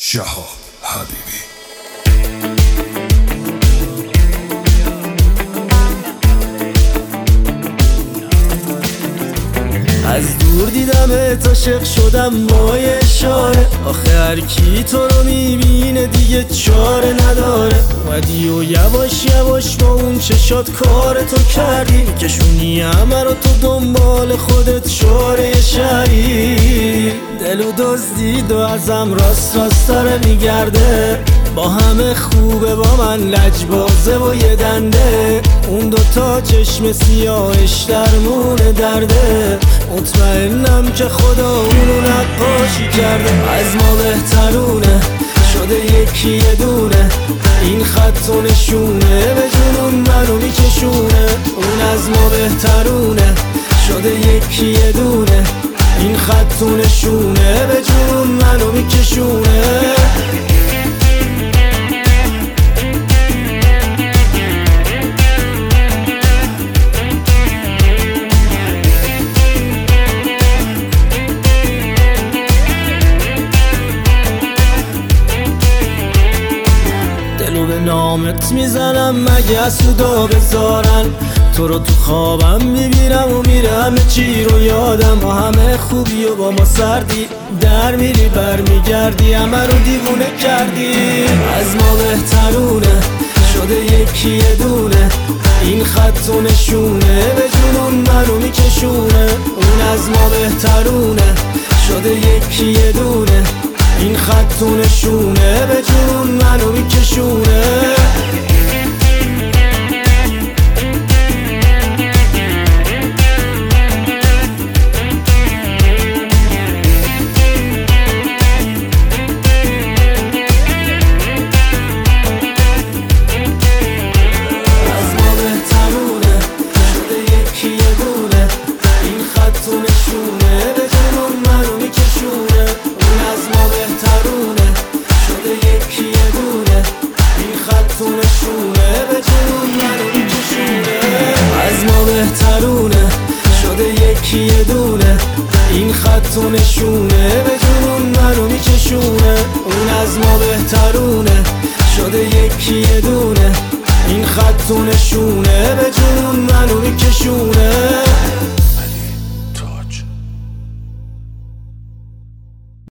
شهاب حبیبی. از دور دیدمت عاشق شدم با یه اشاره، آخه هر کی تو رو میبینه دیگه چاره نداره. اومدی و یواش یواش با اون چشات کار تو کردی، کشونی همه رو تو دنبال خودت شاره شهری. دلو دزدید و ازم راست راست داره میگرده، با همه خوبه با من لجبازه و یه دنده. اون دوتا چشم سیاهش درمون درده، مطمئنم که خدا اونو نقاشی کرده. از ما بهترونه شده یکی یه دونه، این خط و نشونه به جنون منو میکشونه. اون از ما بهترونه شده یکی یه دونه، این خط و نشونه به جنون منو میکشونه. دلو به نامت میزنم مگه اسودا بذارن، تو رو تو خوابم میبینم و میره همه چی رو یادم. با همه خوبی و با ما سردی در میری برمیگردی، همه رو دیوونه کردی. از ما بهترونه شده یکی یه دونه، این خط و نشونه به جنون منو میکشونه. اون از ما بهترونه شده یکی یه دونه، این خط و نشونه به جنون منو میکشونه. از ما بهترونه شده یکی یه دونه، این خط و نشونه به جنون منو میکشونه. اون از ما بهترونه شده یکی یه دونه، این خط و نشونه